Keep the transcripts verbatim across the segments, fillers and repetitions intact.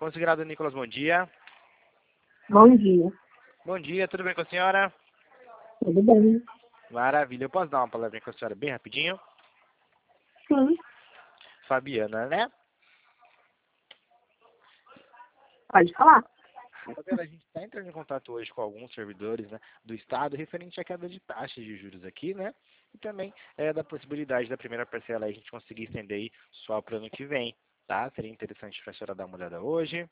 Consignado Nicolas, bom dia. Bom dia. Bom dia, tudo bem com a senhora? Tudo bem? Maravilha, eu posso dar uma palavrinha com a senhora bem rapidinho? Sim. Fabiana, né? Pode falar. Fabiana, a gente está entrando em contato hoje com alguns servidores, né, do Estado referente à queda de taxas de juros aqui, né? E também é, da possibilidade da primeira parcela aí a gente conseguir estender aí só para o ano que vem, tá? Seria interessante para a senhora dar uma olhada hoje.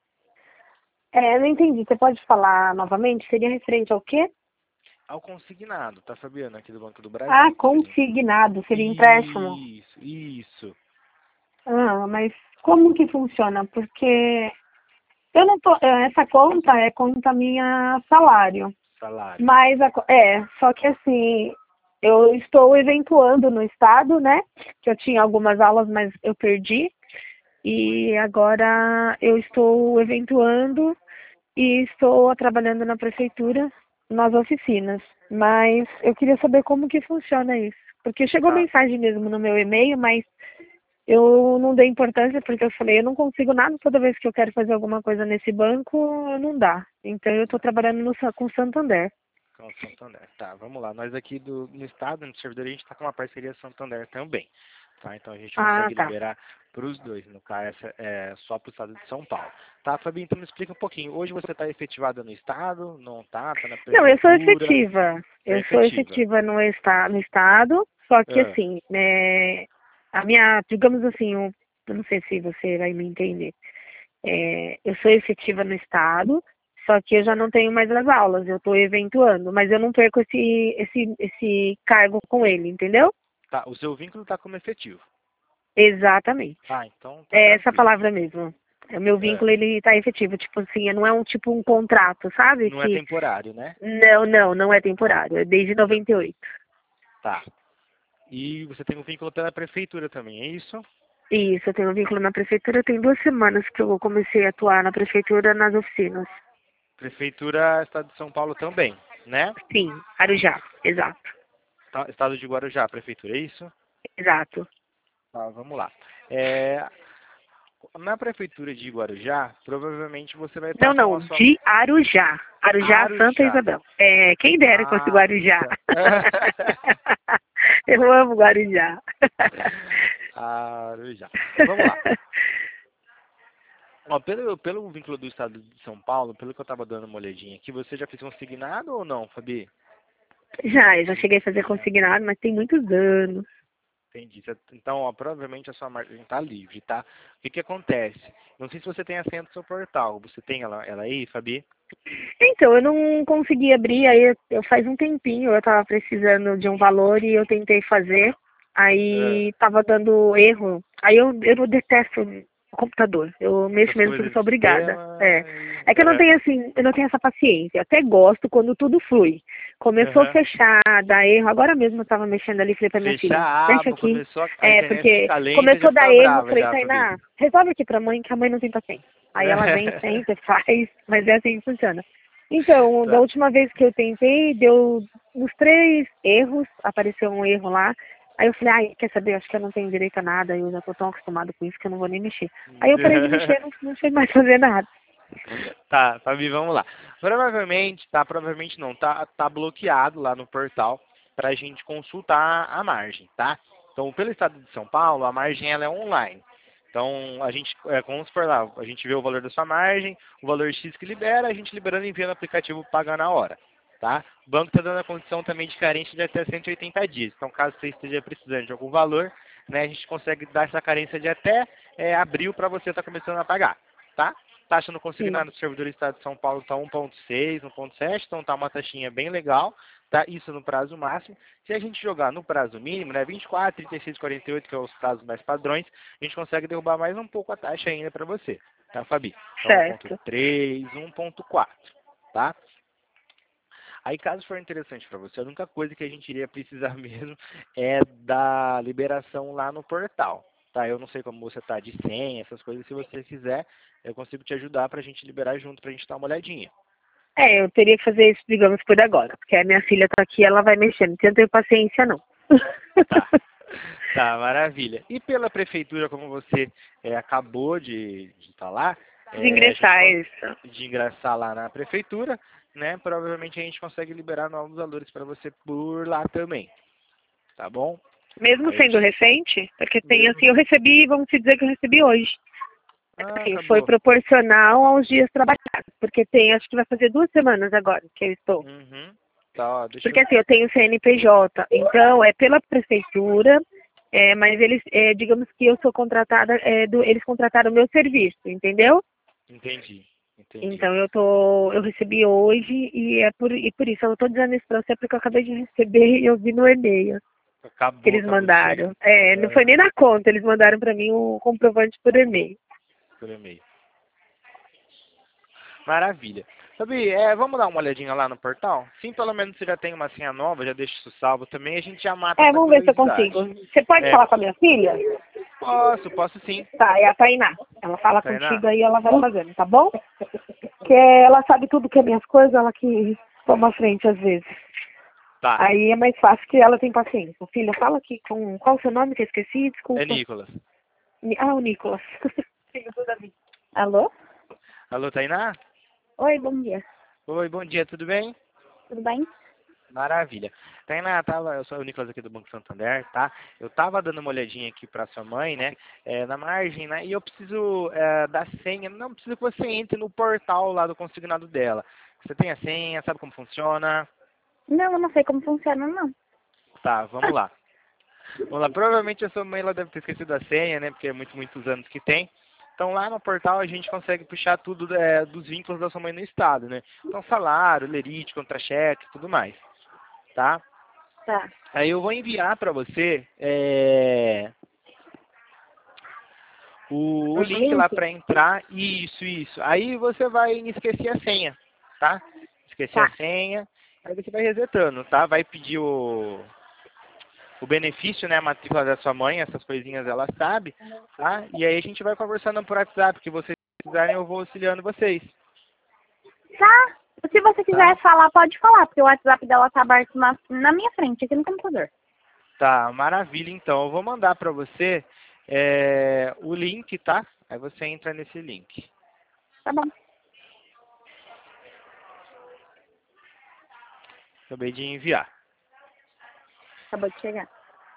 É, não entendi. Você pode falar novamente? Seria referente ao quê? Ao consignado, tá, Fabiana, aqui do Banco do Brasil. Ah, consignado. Seria empréstimo. Isso, isso. Ah, mas como que funciona? Porque eu não tô. Essa conta é conta minha salário. Salário. Mas a co- é, só que assim, eu estou eventuando no estado, né? Que eu tinha algumas aulas, mas eu perdi. E agora eu estou eventuando e estou trabalhando na prefeitura, nas oficinas. Mas eu queria saber como que funciona isso. Porque chegou Tá. mensagem mesmo no meu e-mail, mas eu não dei importância porque eu falei, eu não consigo nada, toda vez que eu quero fazer alguma coisa nesse banco, não dá. Então eu estou trabalhando no, Sa- com Santander. Com o Santander. Tá, vamos lá. Nós aqui do, no estado, no servidor, a gente está com uma parceria Santander também. Tá? Então a gente Ah, consegue tá. liberar para os dois, no caso, essa é só para o estado de São Paulo. Tá, Fabi, então me explica um pouquinho. Hoje você está efetivada no estado? Não tá? Tá na Não, eu sou prefeitura? efetiva. Tá Eu sou efetiva. efetiva no, esta, no estado, só que Ah, assim, né, a minha, digamos assim, eu, eu não sei se você vai me entender. É, eu sou efetiva no estado, só que eu já não tenho mais as aulas, eu estou eventuando, mas eu não perco esse, esse, esse cargo com ele, entendeu? tá, o seu vínculo está como efetivo. Exatamente. Ah, então tá É essa tranquilo. palavra mesmo. O meu É, vínculo, ele está efetivo, tipo assim, não é um tipo um contrato, sabe? não é Que temporário, né? não, não, não é temporário, é desde noventa e oito. Tá. E você tem um vínculo pela prefeitura também, é isso? Isso, eu tenho um vínculo na prefeitura, tem duas semanas que eu comecei a atuar na prefeitura nas oficinas. Prefeitura Estado de São Paulo também, né? Sim, Arujá, exato, Tá, Estado de Guarujá, prefeitura, é isso? exato. Tá, vamos lá. É, na prefeitura de Guarujá, provavelmente você vai estar Não, com não, a sua de Arujá. Arujá, Santa Arujá. Isabel. É, quem dera que fosse Ah, Guarujá. tá. Eu amo Guarujá. Arujá. Vamos lá. Ó, pelo, pelo vínculo do estado de São Paulo, pelo que eu estava dando uma olhadinha aqui, você já fez consignado ou não, Fabi? Já, eu já cheguei a fazer consignado, mas tem muitos anos. Entendi. Você- Então, ó, provavelmente a sua margem está livre, tá? O que que acontece? Não sei se você tem a senha do seu portal. Você tem ela, ela aí, Fabi? Então, eu não consegui abrir, aí eu, eu faz um tempinho, eu tava precisando de um valor e eu tentei fazer, É. aí tava dando erro. Aí eu, eu detesto o computador, eu mexo Essas mesmo porque eu coisas sou de obrigada. sistema É. e... É que eu não É. tenho assim, eu não tenho essa paciência. Eu até gosto quando tudo flui. Começou a Aham. fechar, dar erro. Agora mesmo eu tava mexendo ali, falei pra minha Fechar filha, a mexe aba, aqui. começou a, a É, internet porque ficar lenta, começou já a dar fica erro, eu brava falei, já, Fabi. Tainá, resolve aqui pra mãe, que a mãe não tem paciência. Aí ela vem, senta, faz, mas é assim que funciona. Então, da Tá. última vez que eu tentei, deu uns três erros, apareceu um erro lá. Aí eu falei, ai, quer saber, acho que eu não tenho direito a nada, eu já tô tão acostumado com isso que eu não vou nem mexer. Aí eu parei de mexer, não, não sei mais fazer nada. Tá, Fabi, vamos lá. Provavelmente, tá, provavelmente não, tá, tá bloqueado lá no portal para a gente consultar a margem, tá? Então, pelo estado de São Paulo, a margem ela é online. Então, a gente, é, como se for lá, a gente vê o valor da sua margem, o valor X que libera, a gente liberando e enviando o aplicativo pagar na hora, tá? O banco está dando a condição também de carência de até cento e oitenta dias. Então, caso você esteja precisando de algum valor, né, a gente consegue dar essa carência de até é, abril para você estar começando a pagar, tá? Taxa no Sim, consignado do servidor do Estado de São Paulo está um ponto seis, um ponto sete, então tá uma taxinha bem legal, tá? Isso no prazo máximo. Se a gente jogar no prazo mínimo, né, vinte e quatro, trinta e seis, quarenta e oito, que são os prazos mais padrões, a gente consegue derrubar mais um pouco a taxa ainda para você, tá, Fabi? Então um ponto certo. três, um ponto quatro, tá? Aí, caso for interessante para você, a única coisa que a gente iria precisar mesmo é da liberação lá no portal. Tá? Eu não sei como você tá de senha, essas coisas. Se você quiser, eu consigo te ajudar para a gente liberar junto, para a gente dar uma olhadinha. É, eu teria que fazer isso, digamos, por agora, porque a minha filha tá aqui, ela vai mexendo. Não tenho paciência, não. Tá. Tá, maravilha. E pela prefeitura, como você é, acabou de, de falar, é, Desingressar a gente isso. de ingressar lá na prefeitura, né? Provavelmente a gente consegue liberar novos valores para você por lá também, tá bom? Mesmo Aí a sendo gente, recente, porque tem mesmo, assim, eu recebi, vamos te dizer que eu recebi hoje. ah, Assim, foi acabou. proporcional aos dias trabalhados, porque tem, acho que vai fazer duas semanas agora que eu estou. Uhum. Tá, ó, deixa Porque eu, assim, eu tenho C N P J, então é pela prefeitura, é, mas eles, é, digamos que eu sou contratada, é, do, eles contrataram o meu serviço, entendeu? entendi, entendi. Então eu tô, eu recebi hoje e é por, e por isso eu tô dizendo isso pra você porque eu acabei de receber e eu vi no e-mail que Acabou, eles acabou de chegar. mandaram. É, não foi Ah, nem na conta, eles mandaram pra mim o comprovante por e-mail. por e-mail. Maravilha. Sabe, é, vamos dar uma olhadinha lá no portal? Sim, pelo menos você já tem uma senha nova, já deixa isso salvo também, a gente já mata É, essa vamos ver se eu consigo. curiosidade. Você pode É, falar com a minha filha? posso, posso sim. Tá, é a Tainá. Ela fala Tainá? contigo aí, ela vai fazendo, tá bom? Que ela sabe tudo que é minhas coisas, ela que toma a frente às vezes. Tá. Aí é mais fácil que ela tem paciência. Filha, fala aqui com qual o seu nome que eu esqueci, É desculpa. Nicolas. Ni- Ah, o Nicolas. Tenho toda a vida. Alô? Alô, Tainá? Oi, bom dia. Oi, bom dia, tudo bem? Tudo bem? Maravilha. Tainá, tava, eu sou o Nicolas aqui do Banco Santander, tá? Eu tava dando uma olhadinha aqui pra sua mãe, né? É, na margem, né? E eu preciso é, da senha. Não preciso que você entre no portal lá do consignado dela. Você tem a senha, sabe como funciona? Não, eu não sei como funciona, não. Tá, vamos lá. Vamos lá. Provavelmente a sua mãe ela deve ter esquecido a senha, né? Porque é muito, muitos anos que tem. Então lá no portal a gente consegue puxar tudo é, dos vínculos da sua mãe no estado, né? Então salário, lerite, contra-cheque, tudo mais, tá? Tá. Aí eu vou enviar para você é, o, o Um link lá link? para entrar. Isso, isso. Aí você vai esquecer a senha, tá? Esquecer a Tá. senha. Aí você vai resetando, tá? Vai pedir o, o benefício, né? A matrícula da sua mãe, essas coisinhas ela sabe, tá? E aí a gente vai conversando por WhatsApp, que vocês precisarem eu vou auxiliando vocês, Tá. Se você quiser tá? falar, pode falar, porque o WhatsApp dela tá aberto na, na minha frente, aqui no computador. Tá, maravilha então. Eu vou mandar para você é, o link, tá? Aí você entra nesse link. Tá bom. Acabei de enviar. Acabou de chegar.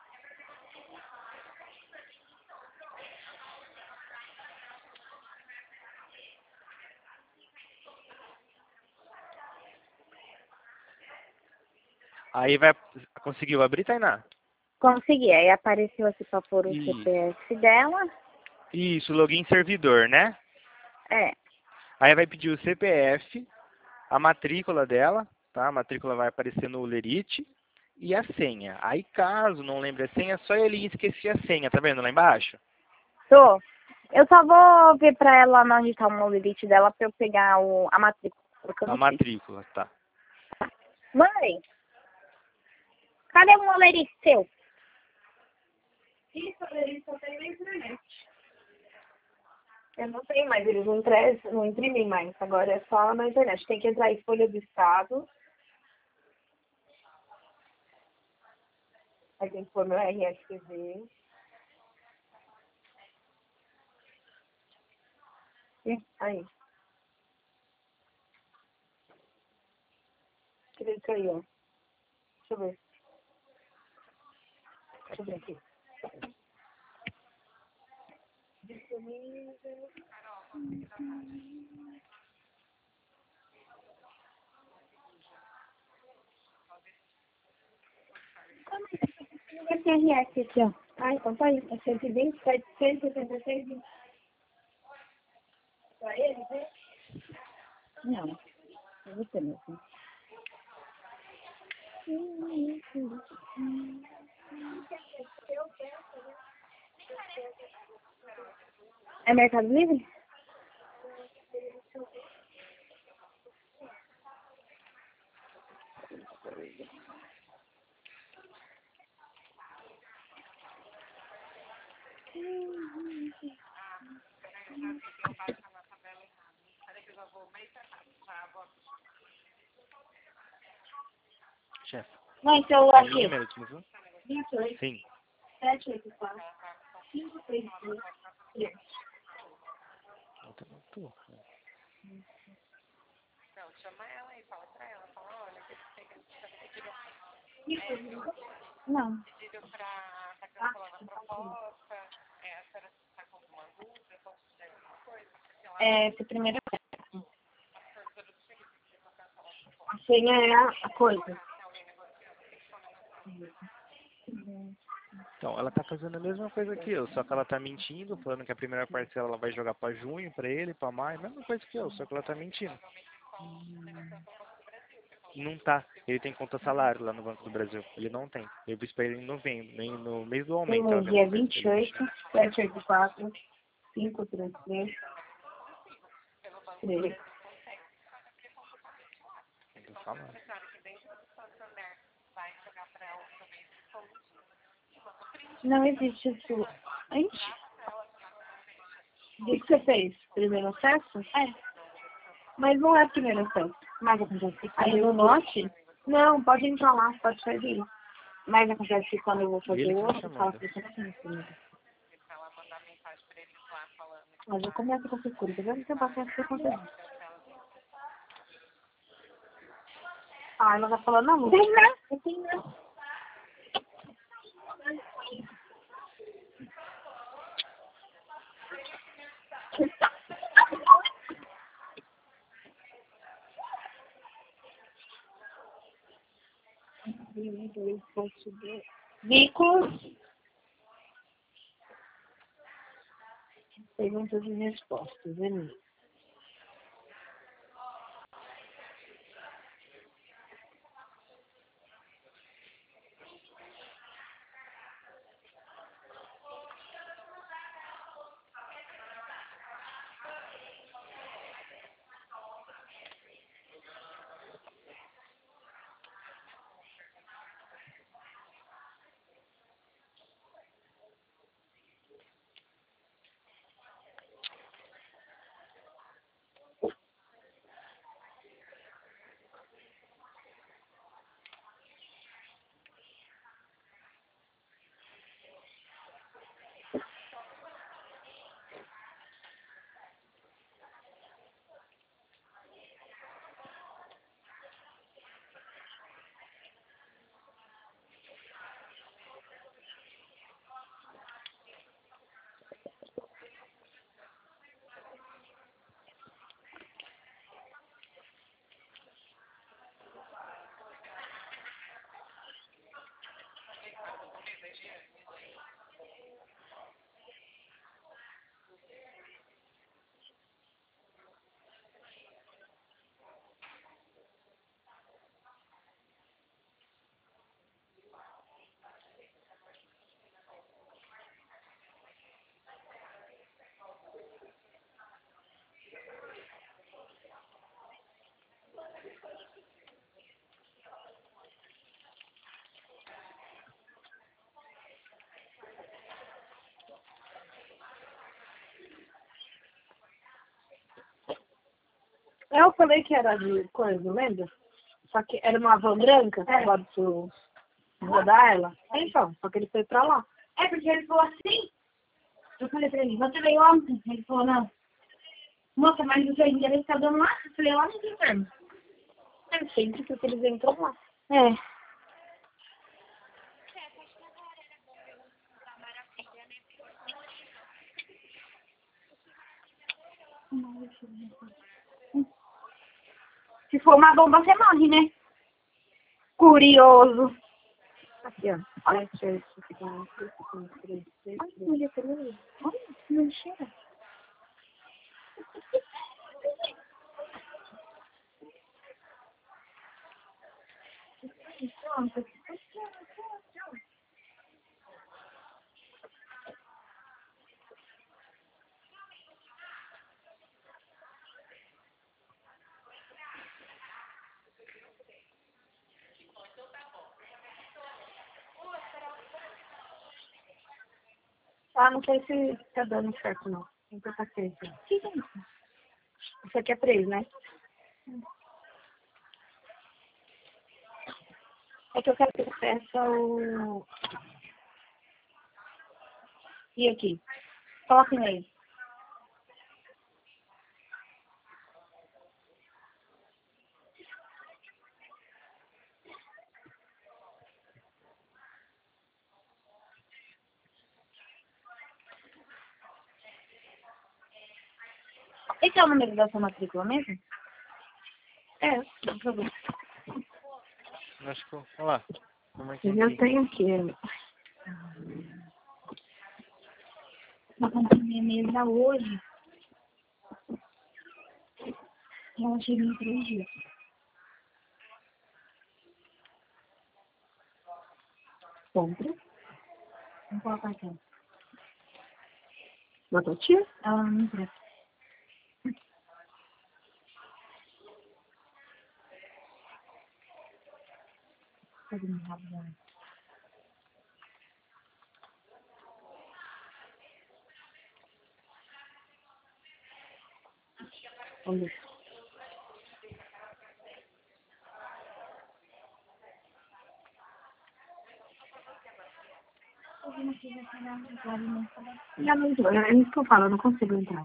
Aí vai. Conseguiu abrir, Tainá? Consegui. Aí apareceu aqui pra pôr o Isso. C P F dela. Isso, login servidor, né? É. Aí vai pedir o C P F, a matrícula dela, tá? A matrícula vai aparecer no Lerite e a senha. Aí caso não lembre a senha, é só ele esquecer a senha, tá vendo lá embaixo? Tô. Eu só vou ver pra ela onde tá o mobilite dela pra eu pegar o, a matrícula. Porque eu A não sei. matrícula, tá. Mãe, cadê o molerite seu? Isso, molerite só tem na internet. Eu não tenho mais, eles não, entre... não imprimem mais. Agora é só na internet. Tem que entrar em Folha do Estado. Aí tem que pôr meu R S T V. E aí. Deixa eu ver isso aí, ó. Deixa eu ver. Deixa eu ver aqui. Esse R S aqui, ó. Ah, então tá aí. É cento e vinte, setecentos e setenta e seis. Pra ele, né? Não. É você mesmo. É Mercado Livre? Chefe, Mãe, celular é minha aqui. mesmo, viu? vinte e oito, Sim. sete oito quatro, cinco três três. Eu tô- Não. É, essa primeira a senha é a, a coisa. Então, ela tá fazendo a mesma coisa que eu, só que ela tá mentindo, falando que a primeira parcela ela vai jogar pra junho, pra ele, pra maio, mesma coisa que eu, só que ela tá mentindo. Não tá. Ele tem conta salário lá no Banco do Brasil. Ele não tem. Eu vi pra ele em novembro, nem no mês do aumento. Tem o dia vinte e oito, sete oito quatro, cinco três três, três. Tô falando. Não existe isso. Ixi. O que você fez? Primeiro acesso? É. Mas não é primeiro acesso. Mas acontece que aí no note? Não, pode entrar lá, pode fazer. Mas acontece que quando eu vou fazer o outro, eu falo que você não tem primeiro. Mas eu começo com essa coisa, eu não tenho paciência pra acontecer. Ah, ela vai falando, não, tem não. Eu tenho não. Vínculos. Perguntas e respostas, né? Eu falei que era de coisa, lembra? Só que era uma van branca, é. Pode rodar ela. Então, só que ele foi pra lá. É porque ele falou assim. Eu falei pra ele, você veio ontem? Ele falou, não. Moça, mas o seu endereço tá dando lá? Eu falei, lá no inferno. É sempre que eles entram lá. É. Se for uma bomba, você morre, né? Curioso. Aqui, ó. Olha, três, quatro, cinco, três, três, três. Olha, não cheira. Pronto. Ah, não sei se tá dando certo, não. Tem que paciência. O que que é isso? Isso aqui é três, né? É que eu quero que você peça o... E aqui? Coloca em aí. Esse é o número da sua matrícula mesmo? É, dá pra ver. Acho que eu... Olha lá. Como é que Eu aqui? tenho aqui. Eu comprei minha mesa hoje. E ela chega em três dias. Compra. Não qual cartão? Na tua tia? Ela não me empresta. Cadê meu rabo dela? Vamos ver. Eu vim aqui já pegar um lugar e não falar. Já não entrou. É isso que eu falo, eu não consigo entrar.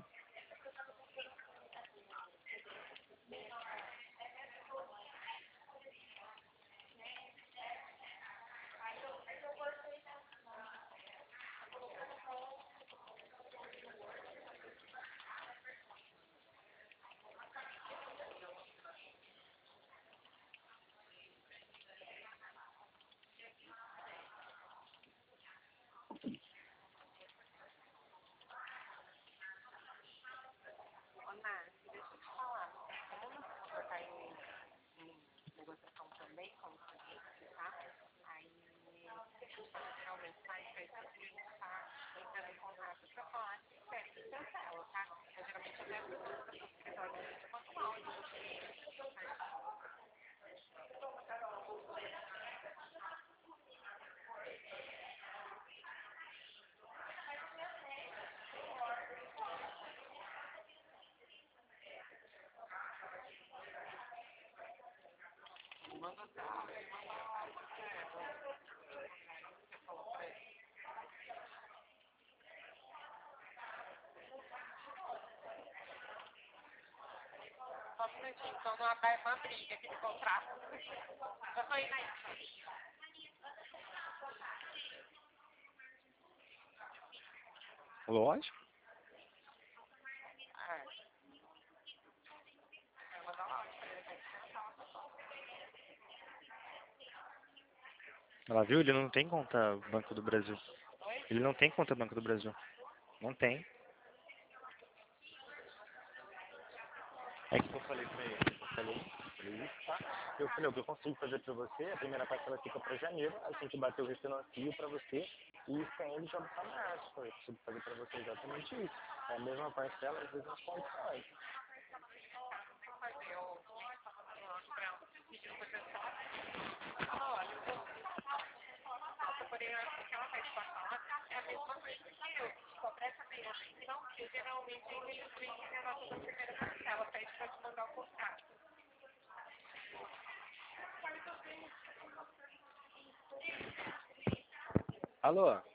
Só um minutinho, então não abre uma briga aqui de contrato. Eu tô indo aí. Lógico. Ela viu? Ele não tem conta Banco do Brasil. Ele não tem conta Banco do Brasil. Não tem. É que eu falei pra ele. Eu falei, falei isso, tá? Eu falei, o que eu consigo fazer pra você, a primeira parcela fica pra janeiro, a gente bateu o refinancio pra você e estende já pra março. Eu consigo fazer pra você exatamente isso. É a mesma parcela, as mesmas condições. Alô?